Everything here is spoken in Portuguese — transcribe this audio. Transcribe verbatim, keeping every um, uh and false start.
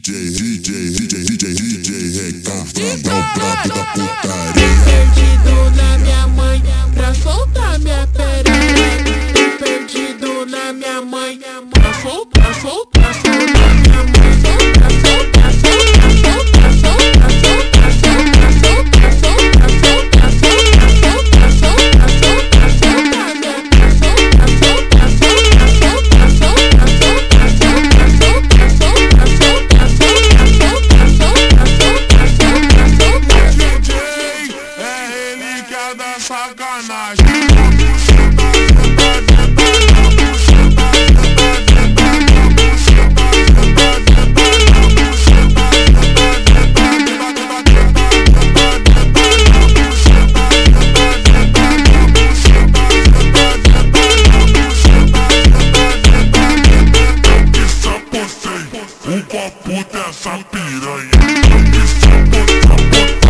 DJ, DJ, DJ, DJ, DJ, Recão, brabo da putaria. Perdido na minha mãe, pra soltar minha perereca. Perdido na minha mãe, pra soltar, pra soltar, pra soltar minha mãe. Solta, solta, solta, solta, solta, solta, solta, solta, solta, solta, solta, solta, solta, solta minha mãe. Solta, solta, solta, solta, solta, solta, solta, solta, solta, solta, sacanagem. O papo dessa piranha.